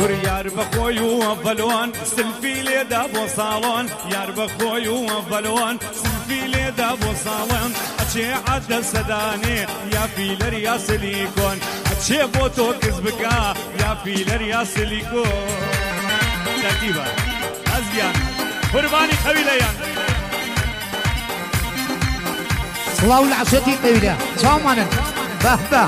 یار بەخۆی و ئەڤەلۆن سلفی لێدا بۆ ساڵۆن یار بەخۆی و ئەڤەلۆن سلفی لێدا بۆ ساڵۆن ئەچێ عەدە سەدانێ یا فیلەر یا سلیکۆن ئەچێ بۆ تۆ کەس بکا یا فیلەر یا سلیکۆن تەرتیبە ئەزیان قوربانی قەویلەیان سڵاو لە عەشەتی قەویلە چاومانن بە بە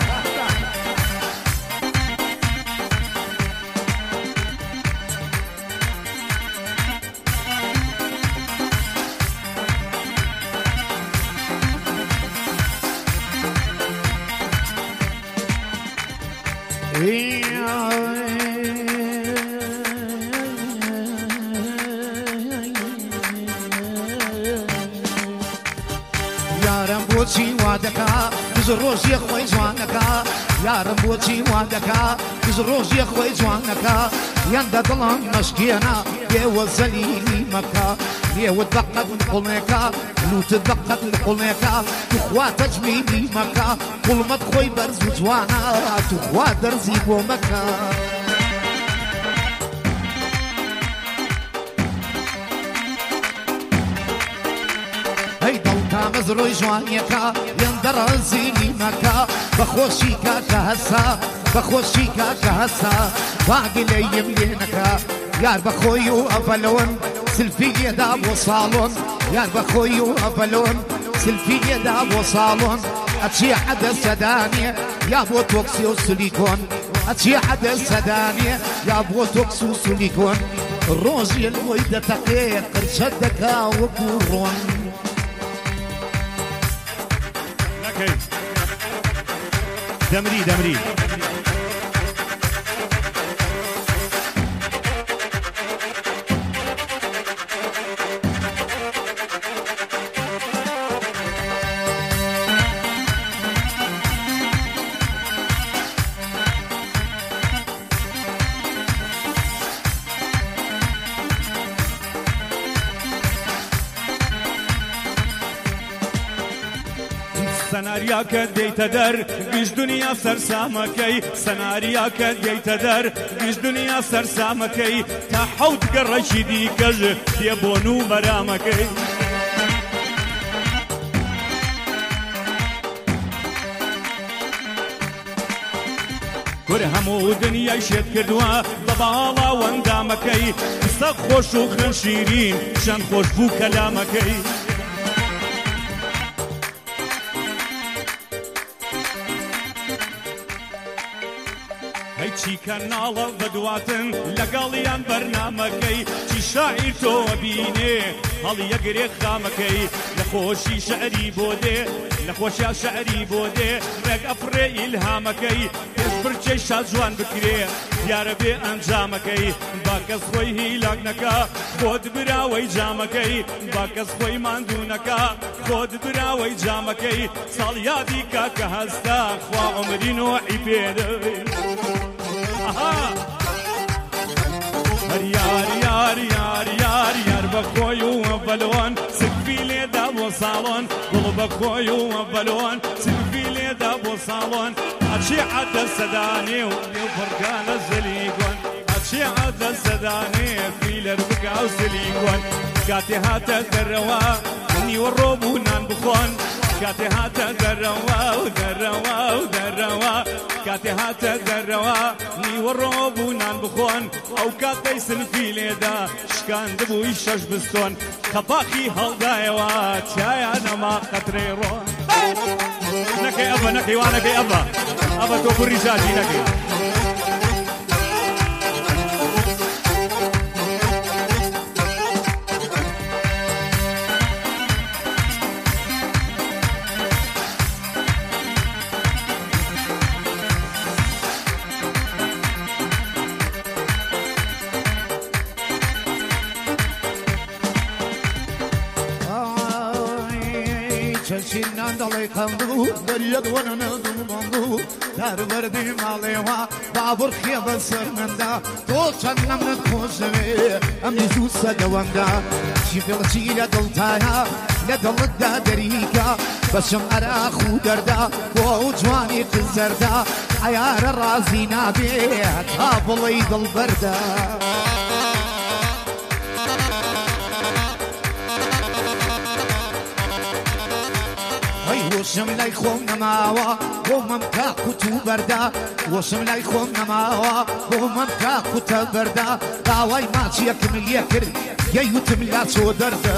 یارم بۆچی وا دەکا دز ڕۆژیە خۆی جوانەکە یارم بۆچی وا دەکا دز ڕۆژیە خۆی جوانەکە یاندا دڵم مەشکێنە لێوە زەلیلی مەکە لێوە دەقەت قوڵنێکە لوتت دەقەت قوڵنێکە توخوا تەجمیلی مەکە قوڵمەت خۆی بەرز و جوانە توخوا دەرزی بۆ مەکە کامز ڕۆی جوانیەکە یان دەڕازیلی مەکە بەخۆشی کاکە هەسا بەخۆشی کاکە هەسا واگلەیم لێ نەکە یار بەخۆی و ئەڤەلۆن سلفی لێدا بۆ ساڵۆن یار بەخۆی و ئەڤەلۆن سلفی لێدا بۆ ساڵۆن ئەچێ عەدە سەدانێ یا بۆ تۆکسی و سلیکۆن ئەچێ عەدە سەدانێ یا بۆ تۆکس و سلیکۆن ڕۆژی لۆی دەتەقێ قرچەت دەکا وەکو ڕۆن دەمری دەمری سەناریاکە دەیتە دەر گشت دنیا سەرسامەکەی سەناریاکە دەیتە دەر گشت دنیا سەرسامەکەی تا حەوت گەڕەشی دیکەژ دێ بۆن و بەرامەکەی کور هەموو دنیای شێت کردووە بە باڵا وەندامەکەی قسە خۆش و خوێن شیرین چەند خۆش بوو کەلامەکەی چیکە ناڵە بەدواتن لەگەڵیان بەرنامەکەی چی شاعیر تۆ بینێ هەڵی یەگرێ خامەکەی لە خۆشی شعری بۆ دێ لە خۆشیا شعری بۆ دێ ڕێک ئەفڕێ ئیلهامەکەی پێش برچەی شاد جوان بکرێ دیارە بێ ئەنجامەکەی با کەس خۆی هیلاک نەکا خۆت براوەی جامەکەی با کەس خۆی ماندوو نەکا خۆت براوەی جامەکەی ساڵ یادی کاکە هەستا خوا عومری نۆحی پێدەوێ هەر یار یار یار یار یار بەخۆی و ئەڤەلۆن سلفی لێدا بۆ ساڵۆن گوڵ بەخۆی و ئەڤەلۆن سلفی لێدا بۆ ساڵۆن ئەچێ عەدە سەدانێ و لێو فەرگانە زەلیکۆن ئەچێ عەدە سەدانێ فیلەر بکا و سلیکۆن کاتێ هاتە دەرەوە نیوە ڕۆبوو نان بخۆن کاتێ هاتە دەرەوە و دەرەوە و دەرەوە کاتێ هاتە دەرەوە نیوە ڕۆبوو نان بخۆن ئەو کاتەی سنفی لێدا شکاندبووی شەش بستۆن خەپاقی هەڵدایەوە چایە نەما قەترەی ڕۆن نەکەی ئەبە نەکەی وانەکەی ئەبە تۆ کوڕی جاجی نەکەی چەشینان دەڵێ قەمبوو بەریەت وەنەنەدوو بەمبوو دەربەردی ماڵێوە بابڕخیە بەسەر مندا تۆ چەند نەمنت خۆشەوێ ئەمنی زوو سەدەوەمدا چی پێڵچی لە دڵتایە لدڵتدا دەریکە بەشم ئەراخ و دەردا بۆ ئەو جوانی قزەردا عیارە ڕازی نابێ تا بڵێی دڵبەردا وشم لای خۆم نەماوە بۆ مەم کاک و تو بەردا وشم لای خۆم نەماوە بۆ مەم کاک و تە بەردا داوای ماچیەکم لێ کرد یەیوتم لا چۆ دەردە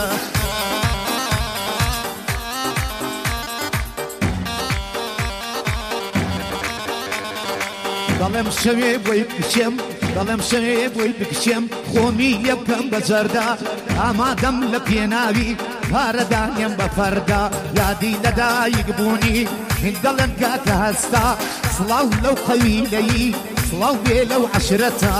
دەڵێم شەوێ بۆی بکشێم دەڵێم شەوێ بۆی بکشێم خۆمی لێ بکەم بە جەردا ئامادەم لە پێناوی پارەدانیم بە فەردا یادی لەدایک بوونی دەڵێن کاکە هەستا سڵاو لەو قەویلەیی سڵاو بێ لەو عەشرەتە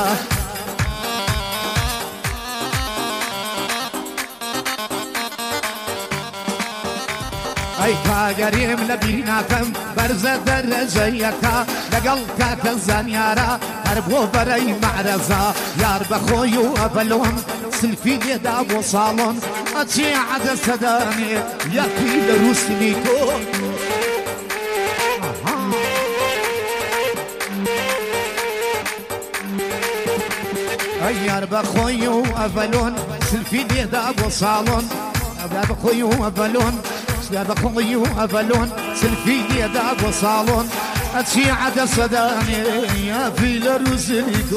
ئەی کاگەرێم لە بیناکەم بەرزە دەرەجەیەکە لەگەڵ کاکە زانیارە هەر بۆ بەرەی مەعرەزە یار بەخۆی و ئەبەلۆن سلفی لێدا بۆ ساڵۆن ئەچێ عەدەسەدانێ یەکی لە رووسنی تۆ ئەی یار بەخۆی و ئەبەلۆن سلفی لێدا بۆ ساڵۆن بەخۆی و ئەبەلۆن بەخۆی و ئەبەلۆن سلفی لێدا بۆ ساڵۆن ئەچی عەدەسەدانێ یەکی لە رووسنی تۆ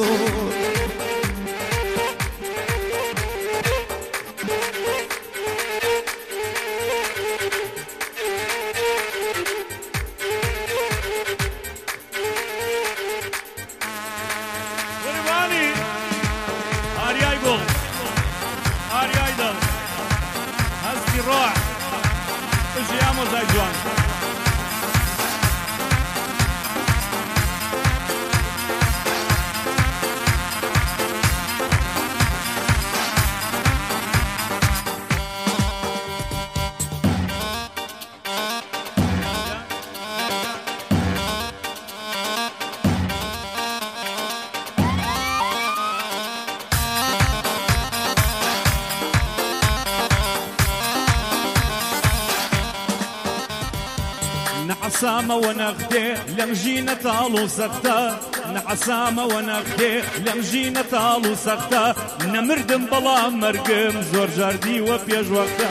نعسامة ونغدي لمجينا طالو سختا نعسامة ونغدي لمجينا طالو سختا نمردم بلا مرقم زور جاردي وبيج وقتا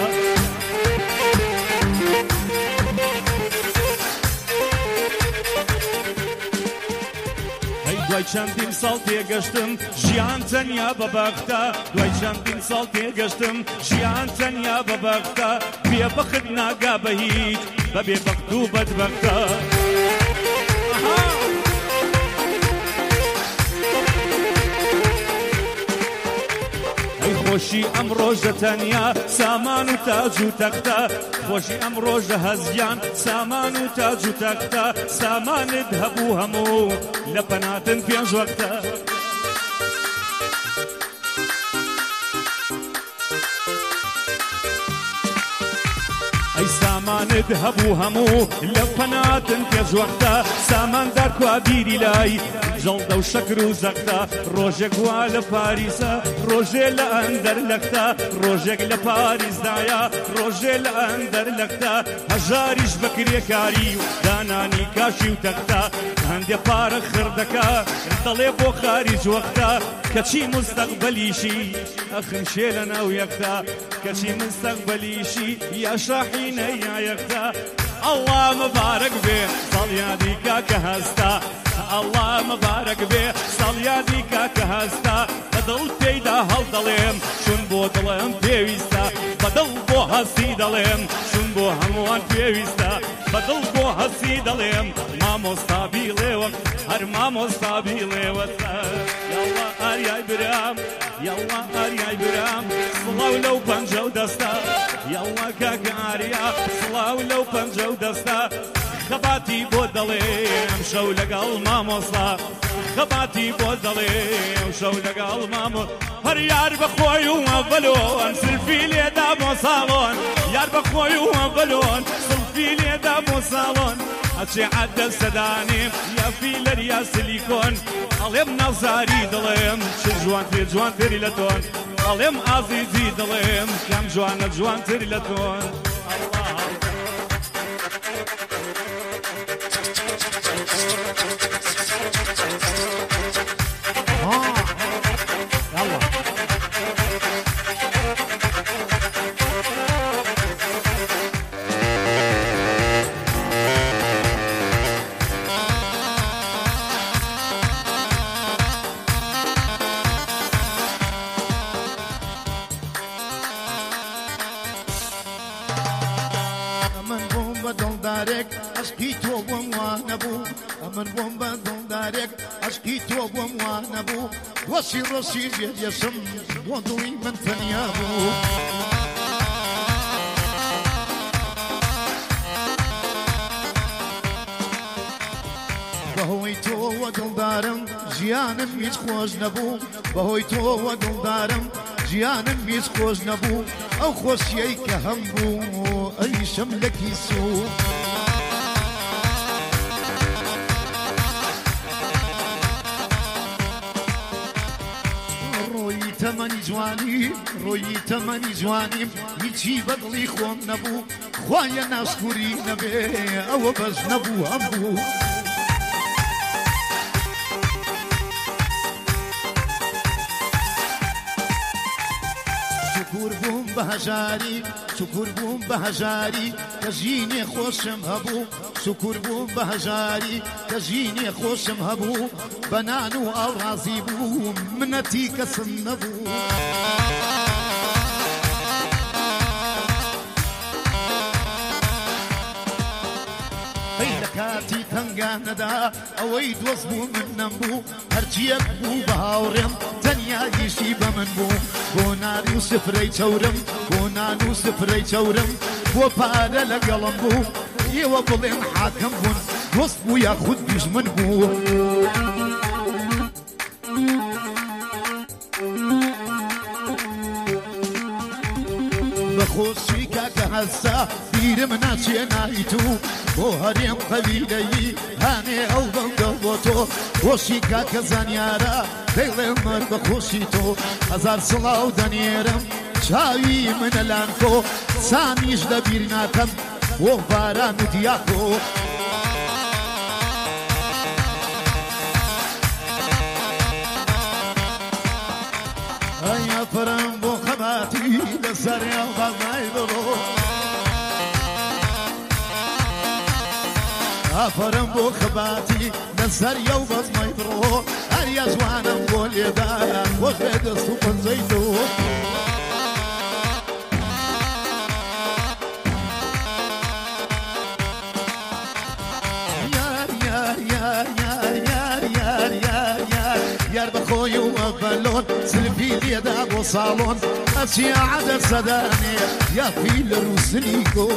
دوای چەندین ساڵ تێگەشتم ژیان تەنیا بەبەختە دوای چەندین ساڵ تێگەشتم ژیان تەنیا بەبەختە بێبەخت ناگا بە هیچ بە بێبەخت و بەدبەختە خۆشی ئەم ڕۆژە تەنیا سامان و تاج و تەختە خۆشی ئەم ڕۆژە هەزیان سامان و تاج و تەختە سامانت هەبوو هەموو لە پەناتن پێنج وەختە ئەی سامانت هەبوو هەموو لە پەناتن پێنج وەختە ساماندار کوا بیری لای جەڵدە و شەکر و زەختە ڕۆژێک وا لە پاریسە ڕۆژێ لە ئەندەر لەختە ڕۆژێک لە پاریسدایە ڕۆژێ لە ئەندەر لەختە هەژاریش بەکرێکاری و دانانی کاشی و تەختە هەندێ پارە خردەکە دەڵێ بۆ خاریج وەختە کەچی مستەقبەلیشی ئەخنشێ لە ناو یەختە کەچی مستەقبەلیشی یا شاحینە یا یەختە ئەڵڵا مەبارەک بێ ساڵیادی کاکە هەستا ئەڵڵا مەبارەک بێ ساڵیادی کاکە هەستا بەدڵ پێیدا هەڵدەڵێم چون بۆ دڵم پێویستە بەدڵ بۆ هەستی دەڵێم چون بۆ هەمووان پێویستە بەدڵ بۆ هەستی دەڵێم مامۆستا بیڵێوە هەر مامۆستا بیڵێوەتە یاڵڵا ئاریای برام یاڵڵا ئاریای برام سڵاو لەو پەنجە و دەستە یاڵڵا کاکە ئاریا سڵاو لەو پەنجە و دەستە خەباتی بۆ دەڵێم شەو لەگەڵ مامۆستا خەباتی بۆ دەڵێم شەو لەگەڵ مامۆستا هەر یار بەخۆی و ئەڤەلۆن سلفی لێدا بۆ ساڵۆن یار بەخۆی و ئەڤەلۆن سلفی لێدا بۆ ساڵۆن ئەچێ عەدەسەدانێم یا فیلەر یا سیلیکۆن ئەڵێم نازاری دڵێم چ جوانتر جوانتری لە تۆن ئەڵێم ئازیزی دڵێم کەم جوانە جوانتری لە تۆن عشقی تۆ بۆم وانەبوو ئەمن بۆم بە دڵدارێک عشقی تۆ بۆم وانەبوو وەسی ڕۆسی جێدێشم بۆ دڵی من تەنیا بوو بەهۆی تۆوە دڵدارم ژیانم هیچ خۆش نەبوو بەهۆی تۆوە دڵدارم ژیانم هیچ خۆش نەبوو ئەو خۆشیەی کە هەم بوو ئەیشم لە کیسوو ڕۆیی تەمەنی جوانی ڕۆیی تەمەنی جوانیم هیچی بەدڵی خۆم نەبوو خوایە ناسکوری نەبێ ئەوە بەش نەبوو هەم بوو شکور بووم بە هەژاری شکور بووم بە هەژاری کە ژینێ خۆشم هەبوو شکور بووم بە هەژاری کە ژینێ خۆشم هەبوو بە نان و ئاوڕازی بووم منەتی کەسم نەبوو لە کاتی تەنگانەدا ئەوەی دۆست بوو من نەمبوو هەرچیەک بوو بە هاوڕێم تەنیاییشی بە من بوو بۆ ناری و سفرەی چەورم بۆ نان و سفرەی چەورم بۆ پارە لەگەڵم بوو ئێوە بڵێن حاکەم بوون دۆست بوو یاخود دوژمن بوو بەخۆشی کاکە هەستا بیرم ناچێ نایت و بۆ هەرێم قەبیلەیی هانێ ئەو بەڵگە بۆ تۆ خۆشی کاکە زانیارە دەیڵێ مەر بەخۆشی تۆ هەزار سڵاو دەنێرم چاوی منە لانکۆ سامیش لە بیر ناکەم بۆ باران و دیاکۆ ئەیا پەرم بۆ خەباتی لەسەریا بەڵای بڕۆ ئافرم بۆ خەباتی لەسەریا و بەزمای بڕۆ هەریا جوانم بۆ لێدا خۆشێ دەست و پەنجەی تۆ یار بەخۆی و ئەڤەلۆن سلفی لێدا بۆ ساڵۆن ئەچی عەدە سەدانێ یافی لە ڕووسنی کۆ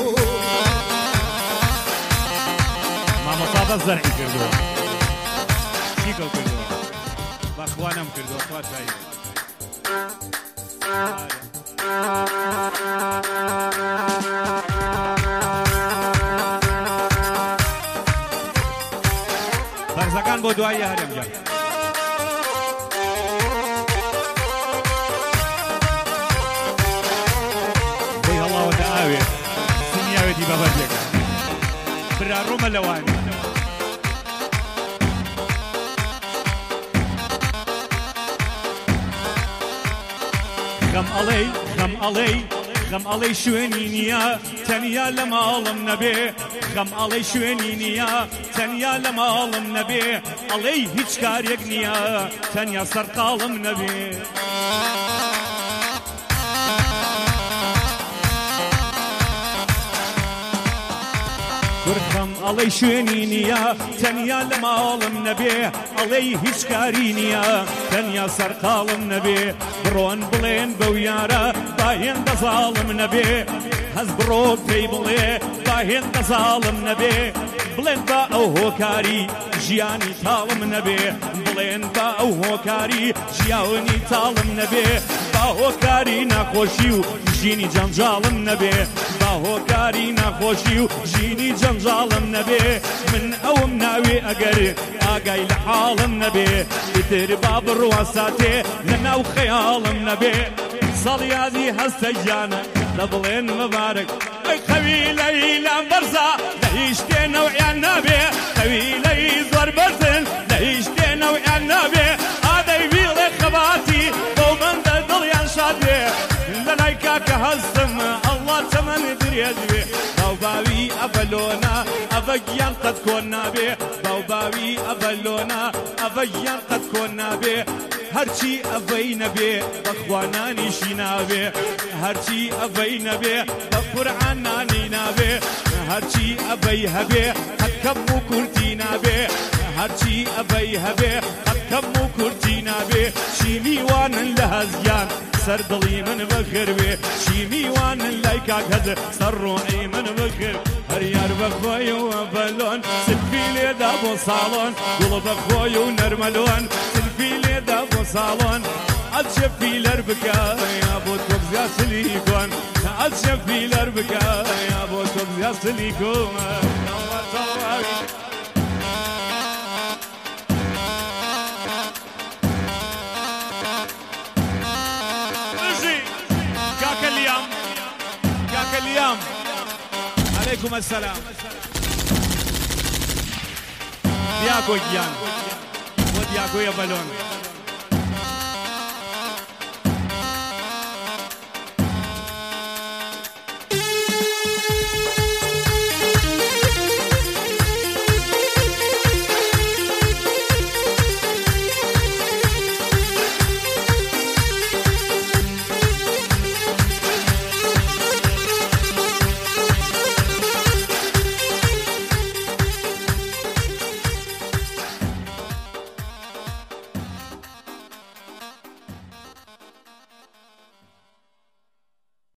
مامۆستا بەس زەرعی کردووە چیکە کردووە بەخوا نەم کردووە خوا چایی بەرزەکان بۆ دوای هەرێم جان سنیاوێتی بەبەردێک برا ڕۆمە لەوانی خەم ئەڵێی شوێنی نییە تەنیا لە ماڵم نەبێ خەم ئەڵێی شوێنی نییە تەنیا لە ماڵم نەبێ ئەڵێی هیچ کارێک نییە تەنیا سەرقاڵم نەبێ خەم ئەڵێی شوێنی نییە تەنیا لە ماڵم نەبێ ئەڵێی هیچ کاری نییە تەنیا سەرقاڵم نەبێ بڕۆن بڵێن بەو یارە با هێندە زاڵم نەبێ هەز بڕۆ پێی بڵێ با هێندە زاڵم نەبێ بڵێن با ئەو هۆکاری ژیانی تاڵم نەبێ بڵێن با ئەو هۆکاری ژیاوەنی تاڵم نەبێ با هۆکاری ناخۆشی و ژینی جەنجاڵم نەبێ با هۆکاری ناخۆشی و ژینی جەنجاڵم نەبێ من ئەوم ناوێ ئەگەر ئاگای لە حاڵم نەبێ ئیتر با بڕوا ساتێ لە ناو خەیاڵم نەبێ سەڵیادی هەستە گیانە لە بڵێن مەبارەک ئەی خەویلەی لام بەرزە لە هیچ شتێ نەوعیان نابێ خەویلەی زۆر بەرزن لە هیچ شتێ نەوعیان نابێ ئادەی بیڵێ خەباتی بۆ من دڵیان شاد بێ لە لای کاکە هەستم ئەڵڵا چەمەنی درێژ بێ باو باوی ئەڤەلۆنا ئەڤە گیان قەت کۆن نابێ باو باوی ئەڤەلۆنا ئەڤە گیان قەت کۆن نابێ هەرچی ئەڤەی نەبێ بەخوا نانیشی نابێ هەرچی ئەڤەی نەبێ بە قورعان نانی نابێ هرچی ابي هبي قد كم كرتينا به هرچی ابي هبي قد كم كرتينا به شيمي وان لهزيان سر دڵی من بخر بێ شیمیوان لای کاک هەز سەر ڕۆحی من بخر هەریار بەخۆی و ئەڤەلۆن سلفی لێدا بۆ ساڵۆن گوڵ بەخۆی و نەرمەلۆن سلفی لێدا بۆ ساڵۆن ئەچە فیلەر بکە یا بۆ تۆکزیا سلیکۆن ئەچە فیلەر بکە یا بۆ تۆکزیا سلیکۆن اليوم عليكم السلام دياكو جيان ودياكو يا بالون